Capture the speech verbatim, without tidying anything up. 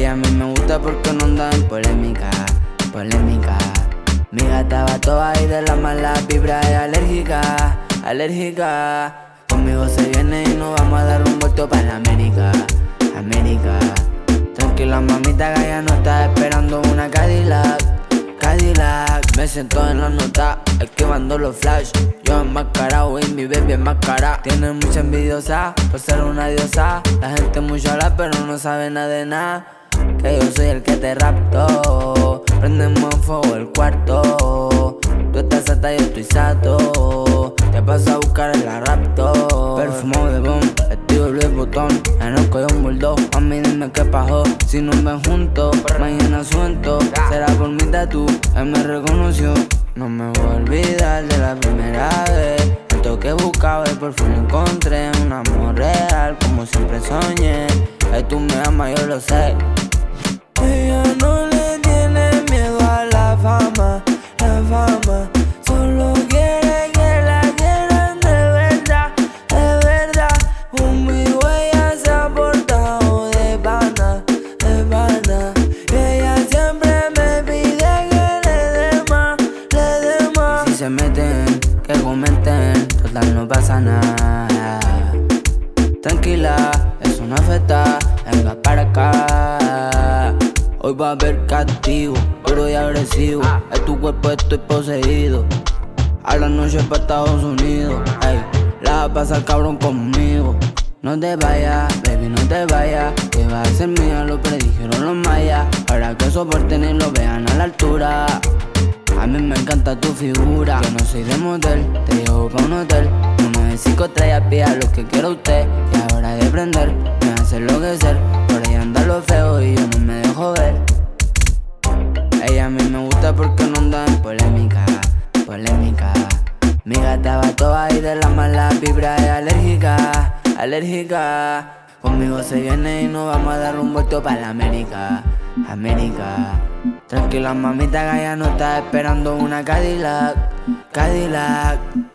Ella a mí me gusta porque no anda en polémica, polémica. Mi gata va toda y de la mala vibra es alérgica, alérgica. Conmigo se viene y nos vamos a dar un vuelto para la América, América. Tranquila mamita que ya no está esperando una Cadillac, Cadillac. Me siento en la nota, esquivando los flash. Yo enmascarado y mi baby enmascarada. Tiene mucha envidiosa por ser una diosa. La gente mucho habla pero no sabe nada de nada. Que yo soy el que te rapto. Prendemos en fuego el cuarto. Tú estás sata y yo estoy sato. Te paso a buscar en la rapto. Perfumado de bomb, vestido de Louis Vuitton. En el cuello un bulldog. A mí dime qué pasó. Si nos ven juntos, mañana suelto. Será por mi tatu, él me reconoció. No me voy a olvidar de la primera vez. Esto que buscaba y por fin encontré un amor real, como siempre soñé. Ay, tú me amas, yo lo sé. Ella no le tiene miedo a la fama, la fama. Solo quiere que la quieran de verdad, de verdad. Conmigo ella se ha portado de pana, de pana. Y ella siempre me pide que le dé más, le dé más. Y si se meten, que comenten, total no pasa nada. Tranquila, eso no afecta, venga para acá. Hoy va a haber castigo, duro y agresivo. En tu cuerpo estoy poseído. A la noche pa' Estados Unidos, ey, la va a pasar cabrón conmigo. No te vayas, baby, no te vayas, que va a ser mía, lo predijeron los mayas. Ahora que soporten y lo vean a la altura. A mí me encanta tu figura. Yo no soy de motel, te llevo pa' un hotel. Uno de cinco estrellas, pida lo que quiera usted. Y ahora de prender, me hace enloquecer. Por ahí anda lo feo y yo no me dejo ver. Ella a mí me gusta porque no anda en polémica, polémica. Mi gata va toda y de la mala vibra es alérgica, alérgica. Conmigo se viene y nos vamos a dar un vuelto para la América, América. Tranquila mamita que ya no está esperando una Cadillac, Cadillac.